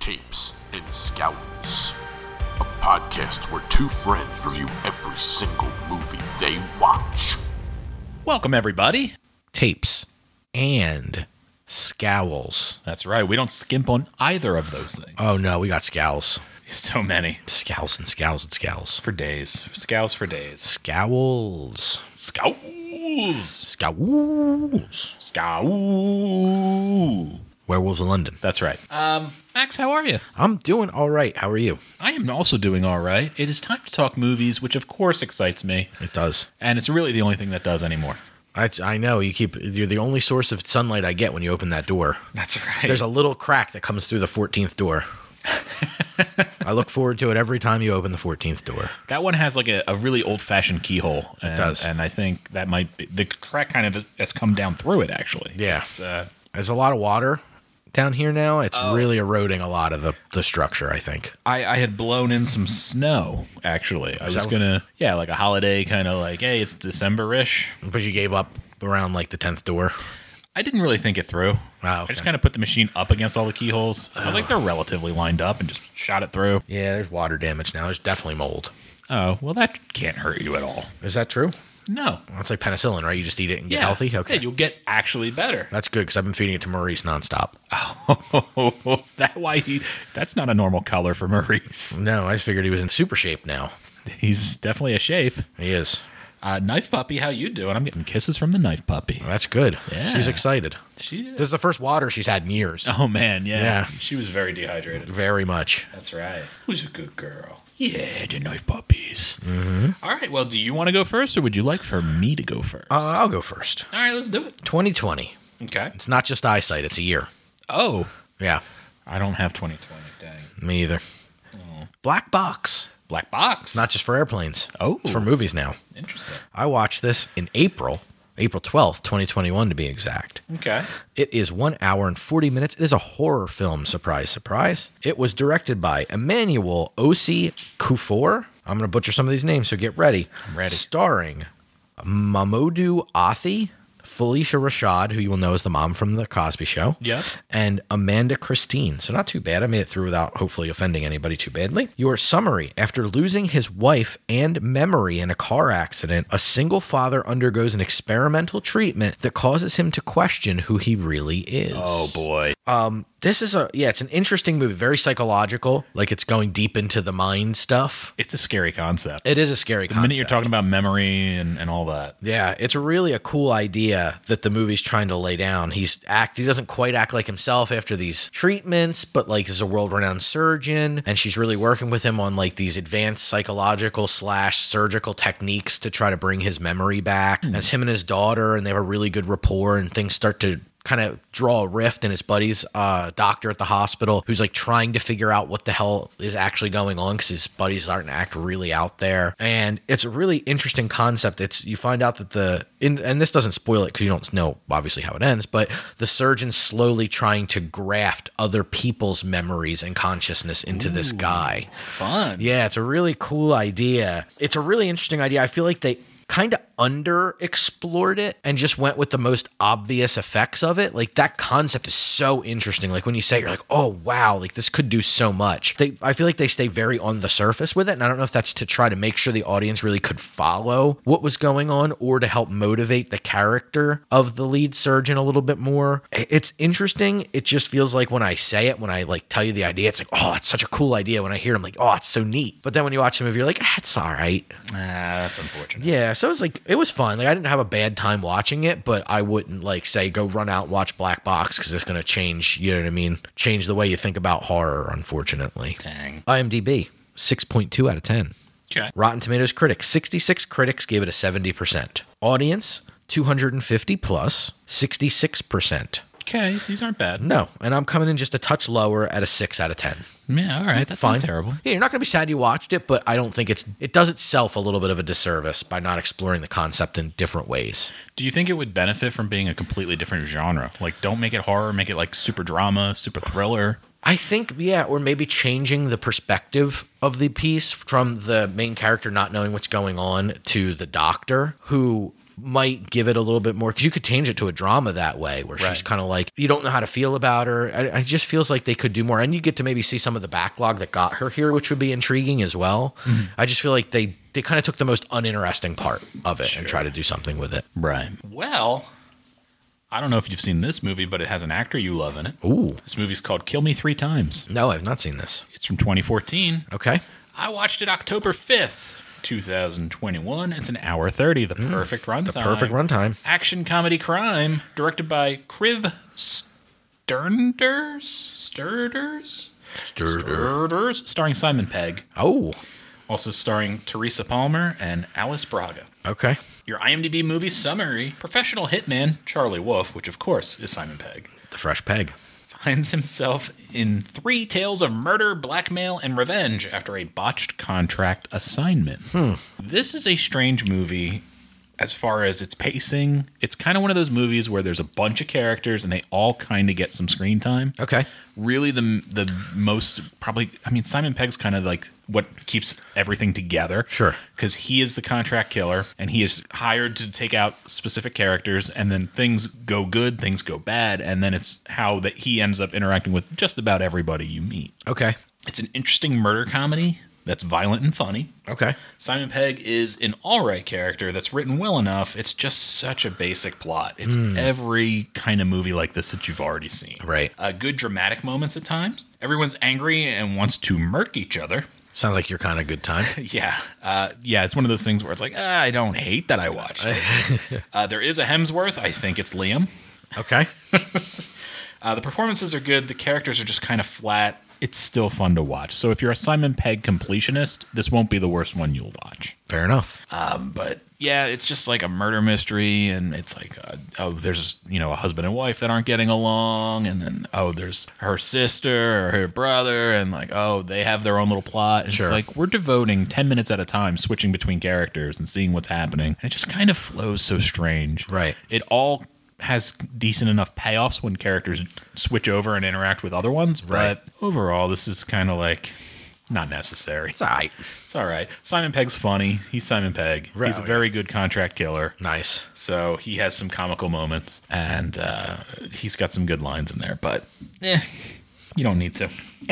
Tapes and Scowls, a podcast where two friends review every single movie they watch. Welcome, everybody. Tapes and Scowls. That's right. We don't skimp on either of those things. Oh, no, we got Scowls. So many. Scowls and Scowls and Scowls. For days. Scowls for days. Scowls. Scowls. Scowls. Scowl. Werewolves of London. That's right. Max, how are you? I'm doing all right. How are you? I am also doing all right. It is time to talk movies, which of course excites me. It does. And it's really the only thing that does anymore. I know. You're the only source of sunlight I get when you open that door. That's right. There's a little crack that comes through the 14th door. I look forward to it every time you open the 14th door. That one has like a really old-fashioned keyhole. It does. And I think that might be... The crack kind of has come down through it, actually. Yeah. It's, There's a lot of water down here now. It's really eroding a lot of the structure, I think. I had blown in some snow, actually. I was going to... Yeah, like a holiday kind of like, hey, it's December-ish. But you gave up around like the 10th door. I didn't really think it through. Oh, okay. I just kind of put the machine up against all the keyholes. I think they're relatively lined up and just shot it through. Yeah, there's water damage now. There's definitely mold. Oh, well, that can't hurt you at all. Is that true? No. That's like penicillin, right? You just eat it and get healthy? Okay. Yeah, you'll get actually better. That's good because I've been feeding it to Maurice nonstop. Oh, is that why that's not a normal color for Maurice. No, I just figured he was in super shape now. He's definitely a shape. He is. Knife Puppy, how you doing? I'm getting kisses from the Knife Puppy. That's good. Yeah. She's excited. She This is the first water she's had in years. Oh, man, yeah. Yeah. She was very dehydrated. Very much. That's right. Who's a good girl? Yeah, the Knife Puppies. Mm-hmm. All right, well, do you want to go first, or would you like for me to go first? I'll go first. All right, let's do it. 2020. Okay. It's not just eyesight, it's a year. Oh, Yeah, I don't have 2020, dang. me either. Black Box. Black Box. Not just for airplanes. Oh. It's for movies now. Interesting. I watched this in April 12th, 2021 to be exact. Okay. It is 1 hour and 40 minutes. It is a horror film, surprise, surprise. It was directed by Emmanuel Osi Kufor. I'm going to butcher some of these names, so get ready. I'm ready. Starring Mamoudou Athie, Felicia Rashad, who you will know as the mom from The Cosby Show. Yep. And Amanda Christine. So not too bad. I made it through without hopefully offending anybody too badly. Your summary. After losing his wife and memory in a car accident, a single father undergoes an experimental treatment that causes him to question who he really is. Oh, boy. This is it's an interesting movie. Very psychological. Like it's going deep into the mind stuff. It's a scary concept. It is a scary concept. The minute you're talking about memory and all that. Yeah, it's really a cool idea that the movie's trying to lay down. He doesn't quite act like himself after these treatments, but like is a world-renowned surgeon, and she's really working with him on like these advanced psychological / surgical techniques to try to bring his memory back. And it's him and his daughter, and they have a really good rapport, and things start to kind of draw a rift, and his buddy's doctor at the hospital who's like trying to figure out what the hell is actually going on because his buddy's starting to act really out there. And it's a really interesting concept. You find out that and this doesn't spoil it because you don't know obviously how it ends, but the surgeon's slowly trying to graft other people's memories and consciousness into this guy. Fun. Yeah, it's a really cool idea. It's a really interesting idea. I feel like they kind of underexplored it and just went with the most obvious effects of it. Like that concept is so interesting. Like when you say it, you're like, oh wow, like this could do so much. I feel like they stay very on the surface with it, and I don't know if that's to try to make sure the audience really could follow what was going on or to help motivate the character of the lead surgeon a little bit more. It's interesting. It just feels like when I say it, when I like tell you the idea, it's like, oh, it's such a cool idea. When I hear it, I'm like, oh, it's so neat. But then when you watch the movie, you're like, it's all right. That's unfortunate. Yeah, so it was fun. Like I didn't have a bad time watching it, but I wouldn't like say go run out and watch Black Box because it's going to change, you know what I mean? Change the way you think about horror, unfortunately. Dang. IMDb, 6.2 out of 10. Okay. Rotten Tomatoes critics, 66 critics gave it a 70%. Audience, 250 plus, 66%. Okay, these aren't bad. No, and I'm coming in just a touch lower at a 6 out of 10. Yeah, all right. That's Fine. not terrible. Yeah, you're not going to be sad you watched it, but I don't think it does itself a little bit of a disservice by not exploring the concept in different ways. Do you think it would benefit from being a completely different genre? Like, don't make it horror, make it like super drama, super thriller. I think, yeah, or maybe changing the perspective of the piece from the main character not knowing what's going on to the doctor who might give it a little bit more, because you could change it to a drama that way, where she's Right. kind of like, you don't know how to feel about her. It just feels like they could do more. And you get to maybe see some of the backlog that got her here, which would be intriguing as well. I just feel like they kind of took the most uninteresting part of it and tried to do something with it. Right. Well, I don't know if you've seen this movie, but it has an actor you love in it. Ooh. This movie's called Kill Me Three Times. No, I've not seen this. It's from 2014. Okay. I watched it October 5th, 2021. It's an hour 30, the perfect runtime. The perfect runtime. Action comedy crime, directed by Kriv Sturders, starring Simon Pegg. Oh, Also starring Teresa Palmer and Alice Braga. okay. Your IMDb movie summary: professional hitman Charlie Wolf, which of course is Simon Pegg, The fresh peg. finds himself in 3 tales of murder, blackmail, and revenge after a botched contract assignment. This is a strange movie as far as its pacing. It's kind of one of those movies where there's a bunch of characters and they all kind of get some screen time. Okay. Really, the most probably, I mean, Simon Pegg's kind of like what keeps everything together. Sure. Because he is the contract killer and he is hired to take out specific characters, and then things go good, things go bad, and then it's how that he ends up interacting with just about everybody you meet. Okay. It's an interesting murder comedy that's violent and funny. Okay. Simon Pegg is an all-right character that's written well enough. It's just such a basic plot. It's every kind of movie like this that you've already seen. Right. Good dramatic moments at times. Everyone's angry and wants to murk each other. Sounds like your kind of good time. Yeah. It's one of those things where it's like, I don't hate that I watched it. There is a Hemsworth. I think it's Liam. Okay. The performances are good. The characters are just kind of flat. It's still fun to watch. So if you're a Simon Pegg completionist, this won't be the worst one you'll watch. Fair enough. But yeah, it's just like a murder mystery, and it's like, there's a husband and wife that aren't getting along, and then there's her sister or her brother, and like they have their own little plot. And Sure. It's like we're devoting 10 minutes at a time, switching between characters and seeing what's happening. And it just kind of flows so strange. Right. It all has decent enough payoffs when characters switch over and interact with other ones, Right. but overall, this is kind of like not necessary. It's all right. It's all right. Simon Pegg's funny. He's Simon Pegg. Right. He's a very good contract killer. Nice. So he has some comical moments, and he's got some good lines in there. But you don't need to.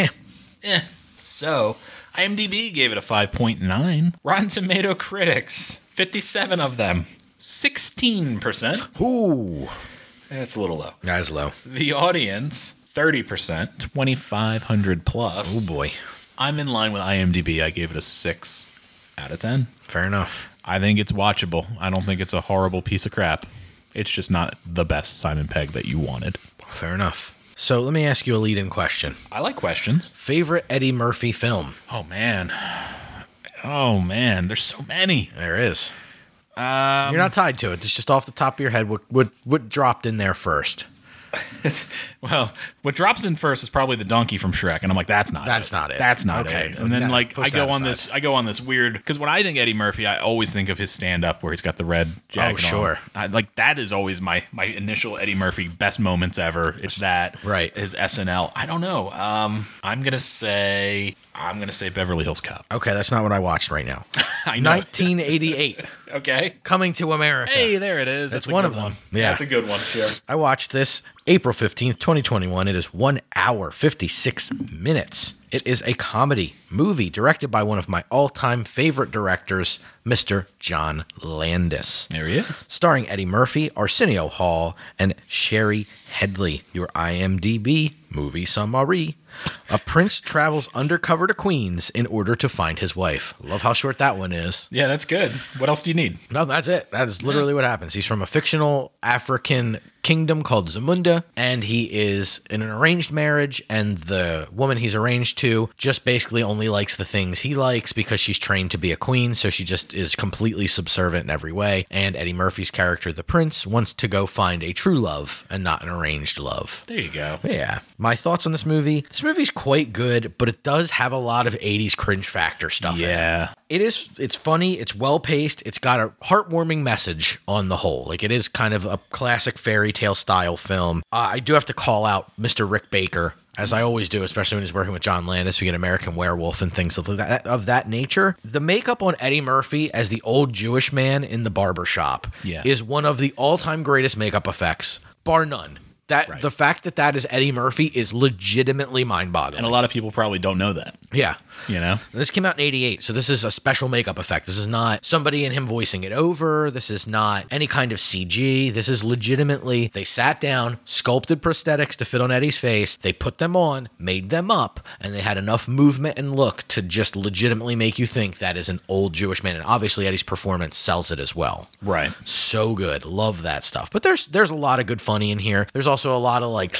So IMDb gave it a 5.9. Rotten Tomato critics, 57 of them, 16%. Ooh. That's a little low. That's low. The audience, 30%, 2,500 plus. Oh boy. I'm in line with IMDb. I gave it a 6 out of 10. Fair enough. I think it's watchable. I don't think it's a horrible piece of crap. It's just not the best Simon Pegg that you wanted. Fair enough. So let me ask you a lead-in question. I like questions. Favorite Eddie Murphy film? Oh, man. There's so many. There is. You're not tied to it. It's just off the top of your head. What dropped in there first? Well, what drops in first is probably the donkey from Shrek, and I'm like, that's not it. That's not it. That's not Okay. it. And then Yeah, like push I go that on aside. this weird, because when I think Eddie Murphy, I always think of his stand-up where he's got the red jacket on. sure. Like that is always my initial Eddie Murphy best moments ever. It's that. Right. His SNL. I don't know. I'm gonna say Beverly Hills Cop. Okay, that's not what I watched right now. I know. 1988. Okay. Coming to America. Hey, there it is. That's a one good of them. one. Yeah. That's a good one. Sure. I watched this April 15th, 2021. It is 1 hour, 56 minutes. It is a comedy movie directed by one of my all-time favorite directors, Mr. John Landis. There he is. Starring Eddie Murphy, Arsenio Hall, and Sherry Headley. Your IMDb movie summary. A prince travels undercover to Queens in order to find his wife. Love how short that one is. Yeah, that's good. What else do you need? No, that's it. That is literally what happens. He's from a fictional African kingdom called Zamunda, and he is in an arranged marriage, and the woman he's arranged to just basically only likes the things he likes because she's trained to be a queen, so she just is completely subservient in every way. And Eddie Murphy's character, the prince, wants to go find a true love and not an arranged love. There you go. Yeah. My thoughts on this movie. This movie's quite good, but it does have a lot of 80s cringe factor stuff in it. Yeah. It's funny, it's well paced, it's got a heartwarming message on the whole. Like, it is kind of a classic fairy tale style film. I do have to call out Mr. Rick Baker as I always do, especially when he's working with John Landis. We get American Werewolf and things of that nature. The makeup on Eddie Murphy as the old Jewish man in the barber shop is one of the all-time greatest makeup effects, bar none. The fact that is Eddie Murphy is legitimately mind-boggling. And a lot of people probably don't know that. Yeah. You know? This came out in 88, so this is a special makeup effect. This is not somebody and him voicing it over. This is not any kind of CG. This is legitimately, they sat down, sculpted prosthetics to fit on Eddie's face. They put them on, made them up, and they had enough movement and look to just legitimately make you think that is an old Jewish man. And obviously Eddie's performance sells it as well. Right. So good. Love that stuff. But there's a lot of good funny in here. There's also a lot of like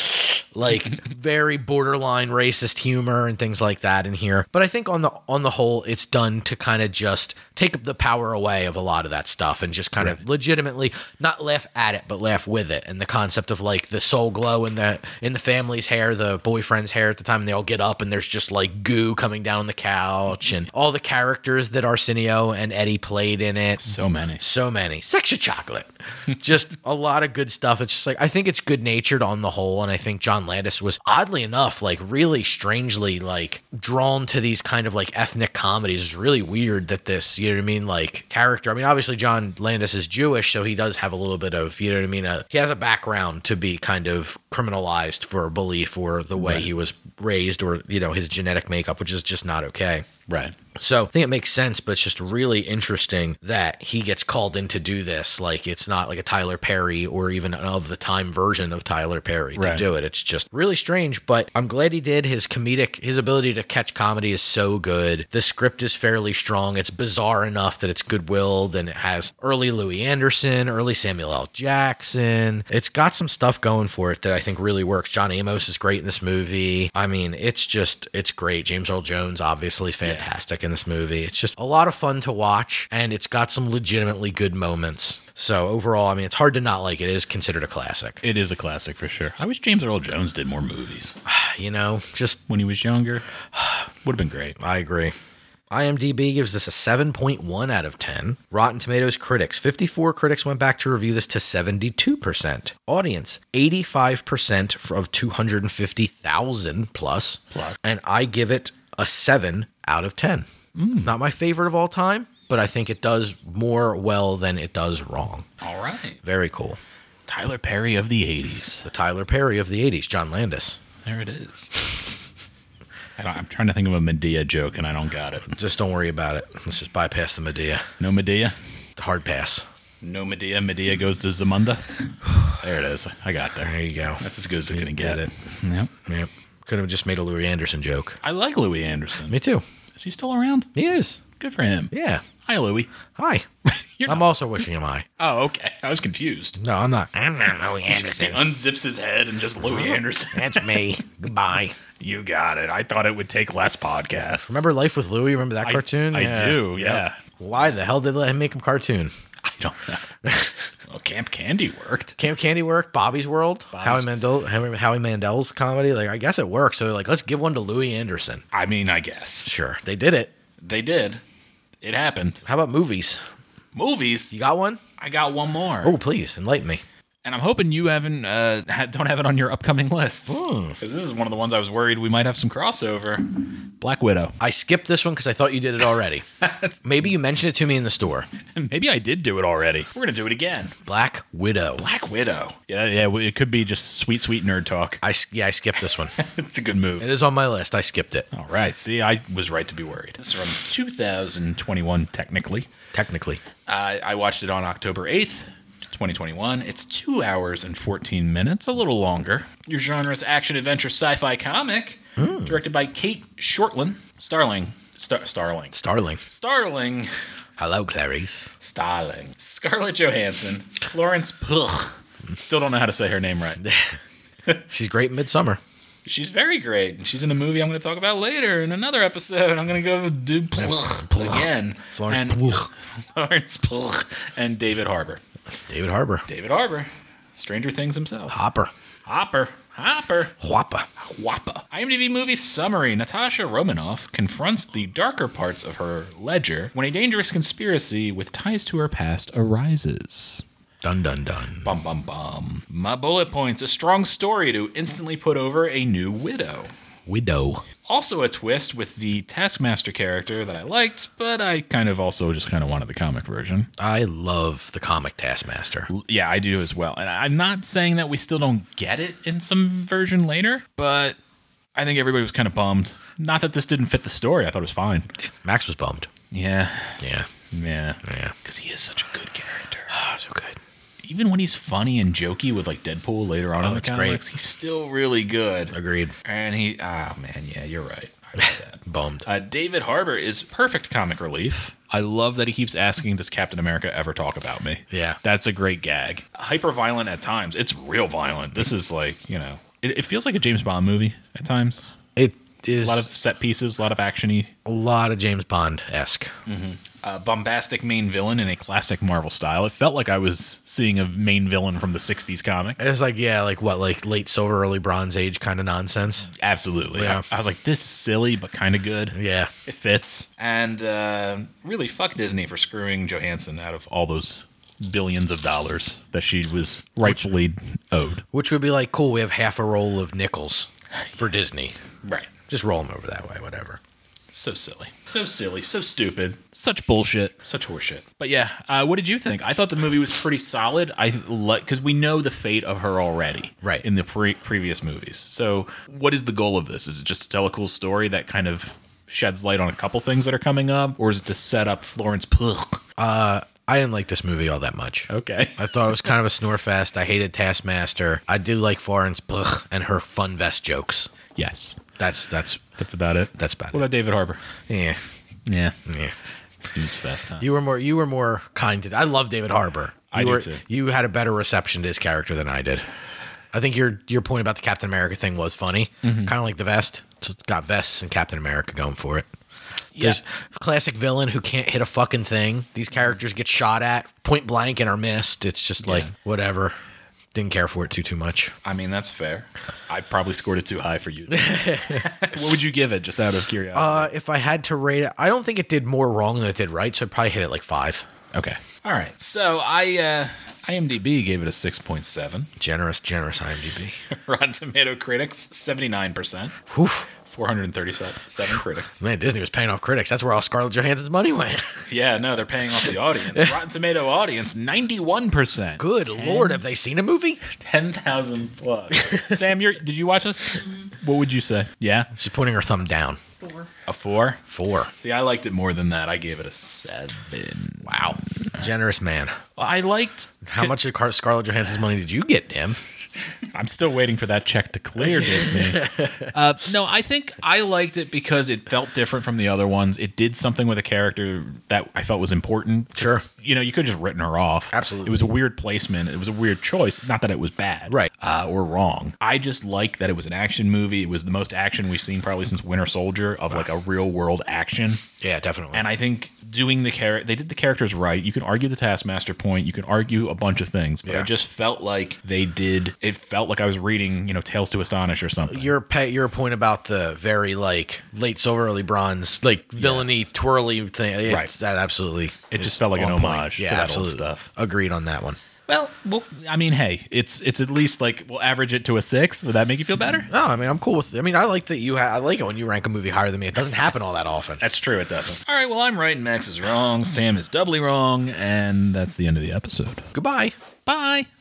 very borderline racist humor and things like that in here. But I think on the whole, it's done to kind of just take the power away of a lot of that stuff and just kind of legitimately not laugh at it, but laugh with it. And the concept of like the soul glow in the family's hair, the boyfriend's hair at the time, and they all get up and there's just like goo coming down on the couch and all the characters that Arsenio and Eddie played in it. So many. Sex of chocolate. Just a lot of good stuff. It's just like, I think it's good natured on the whole. And I think John Landis was oddly enough, like really strangely like drawn to these kind of like ethnic comedies. It's really weird that this, you know what I mean, like character. I mean, obviously John Landis is Jewish, so he does have a little bit of, you know what I mean, he has a background to be kind of criminalized for a belief or the way he was raised or, you know, his genetic makeup, which is just not okay. Right. So I think it makes sense, but it's just really interesting that he gets called in to do this. Like, it's not like a Tyler Perry or even an of the time version of Tyler Perry to do it. It's just really strange, but I'm glad he did. His ability to catch comedy is so good. The script is fairly strong. It's bizarre enough that it's good-willed, and it has early Louis Anderson, early Samuel L. Jackson. It's got some stuff going for it that I think really works. John Amos is great in this movie. I mean, it's great. James Earl Jones obviously is fantastic in this movie. It's just a lot of fun to watch, and it's got some legitimately good moments. So overall, I mean, it's hard to not like it. It is considered a classic. It is a classic for sure. I wish James Earl Jones did more movies. You know, just when he was younger, would have been great. I agree. IMDb gives this a 7.1 out of 10. Rotten Tomatoes critics, 54 critics went back to review this to 72%. Audience, 85% of 250,000 plus. And I give it a 7 out of 10. Not my favorite of all time, but I think it does more well than it does wrong. All right. Very cool. Tyler Perry of the 80s. The Tyler Perry of the 80s, John Landis. There it is. I'm trying to think of a Medea joke, and I don't got it. Just don't worry about it. Let's just bypass the Medea. No Medea? Hard pass. No Medea. Medea goes to Zamunda. There it is. I got there. There you go. That's as good as it's going to get. It. Yep. Could have just made a Louis Anderson joke. I like Louis Anderson. Me too. Is he still around? He is. Good for him. Yeah. Hi, Louis. Hi. I'm also wishing him hi. Oh, okay. I was confused. No, I'm not. I'm not Louis Anderson. He unzips his head and just Louis Anderson. That's me. Goodbye. You got it. I thought it would take less podcasts. Remember Life with Louie? Remember that cartoon? I do, yeah. Why the hell did they let him make him cartoon? I don't know. Well, Camp Candy worked. Camp Candy worked. Bobby's World. Howie Mandel's comedy. Like, I guess it works. So, like, let's give one to Louis Anderson. I mean, I guess. Sure. They did it. They did. It happened. How about movies? Movies? You got one? I got one more. Oh, please. Enlighten me. And I'm hoping you don't have it on your upcoming lists. Because this is one of the ones I was worried we might have some crossover. Black Widow. I skipped this one because I thought you did it already. Maybe you mentioned it to me in the store. Maybe I did do it already. We're going to do it again. Black Widow. Black Widow. Yeah. It could be just sweet nerd talk. I skipped this one. It's a good move. It is on my list. I skipped it. All right. See, I was right to be worried. This is from 2021, technically. I watched it on October 8th. 2021. It's 2 hours and 14 minutes, a little longer. Your genre is action, adventure, sci-fi comic. Directed by Kate Shortland. Starling. Hello, Clarice. Starling. Scarlett Johansson. Florence Pugh. Still don't know how to say her name right. She's great in Midsummer. She's very great. She's in a movie I'm going to talk about later in another episode. I'm going to go do Pugh again. Florence Pugh and David Harbour. David Harbour. Stranger Things himself. Hopper. Whopper. Whopper. IMDb movie summary. Natasha Romanoff confronts the darker parts of her ledger when a dangerous conspiracy with ties to her past arises. Dun, dun, dun. Bum, bum, bum. My bullet points: a strong story to instantly put over a new Widow. Widow. Also a twist with the Taskmaster character that I liked, but I kind of wanted the comic version. I love the comic Taskmaster. Yeah, I do as well. And I'm not saying that we still don't get it in some version later, but I think everybody was kind of bummed. Not that this didn't fit the story. I thought it was fine. Max was bummed. Yeah. Yeah. Yeah. Yeah. Because he is such a good character. So good. Even when he's funny and jokey with like Deadpool later on in the it's comics, great. he's still really good. Agreed. And yeah, you're right. I was sad. Bummed. David Harbour is perfect comic relief. I love that he keeps asking, does Captain America ever talk about me? Yeah. That's a great gag. Hyper violent at times. It's real violent. This is like, it feels like a James Bond movie at times. It is A lot of set pieces, a lot of action-y. a lot of James Bond-esque. Bombastic main villain in a classic Marvel style. It felt like I was seeing a main villain from the 60s comic. It's like, yeah, like late Silver, early Bronze Age kind of nonsense. Absolutely. Yeah. I was like, this is silly, but kind of good. Yeah. It fits. And really, fuck Disney for screwing Johansson out of all those billions of dollars that she was rightfully owed. Which would be like, cool, we have half a roll of nickels for Disney. Right. Just roll them over that way, whatever. So silly. So silly. So stupid. Such bullshit. Such horseshit. But yeah, what did you think? I thought the movie was pretty solid. Because we know the fate of her already. Right. In the previous movies. So what is the goal of this? Is it just to tell a cool story that kind of sheds light on a couple things that are coming up? Or is it to set up Florence Pugh? I didn't like this movie all that much. Okay. I thought it was kind of a snore fest. I hated Taskmaster. I do like Florence Pugh and her fun vest jokes. Yes. That's about it. That's about What it. about David Harbour? Yeah. Yeah. Yeah. Snooze fest, huh? You were more kind to. I love David Harbour. I do too. You had a better reception to his character than I did. I think your point about the Captain America thing was funny. Kind of like the vest. It's got vests and Captain America going for it. There's a classic villain who can't hit a fucking thing. These characters get shot at point blank and are missed. It's just like whatever. Didn't care for it too much. I mean, that's fair. I probably scored it too high for you. What would you give it, just out of curiosity? If I had to rate it, I don't think it did more wrong than it did right, so I'd probably hit it like 5. Okay. All right. So IMDb gave it a 6.7. Generous IMDb. Rotten Tomato critics, 79%. Oof. 437 critics. Man, Disney was paying off critics. That's where all Scarlett Johansson's money went. Yeah, no, they're paying off the audience. Rotten Tomato audience, 91%. Good Lord, have they seen a movie? 10,000 plus. Sam, did you watch this? What would you say? Yeah? She's pointing her thumb down. 4. A 4? 4. See, I liked it more than that. I gave it a 7. Wow. Generous man. I liked... How much of Scarlett Johansson's money did you get, Tim? I'm still waiting for that check to clear, Disney. No, I think I liked it because it felt different from the other ones. It did something with a character that I felt was important. Sure. You could have just written her off. Absolutely. It was a weird placement. It was a weird choice. Not that it was bad. Right. Or wrong. I just like that it was an action movie. It was the most action we've seen probably since Winter Soldier of like a real world action. Yeah, definitely. And I think doing they did the characters right. You can argue the Taskmaster point. You can argue a bunch of things. But I just felt like they did. It felt like I was reading, Tales to Astonish or something. Your point about the very like late silver, early bronze, like villainy, twirly thing. Right. That absolutely. It is just felt like an on point. homage Yeah, to that absolutely. old stuff. Agreed on that one. Well, I mean, hey, it's at least like we'll average it to a 6. Would that make you feel better? No, I mean I'm cool with. I mean I like that I like it when you rank a movie higher than me. It doesn't happen all that often. That's true. It doesn't. All right. Well, I'm right and Max is wrong. Sam is doubly wrong, and that's the end of the episode. Goodbye. Bye.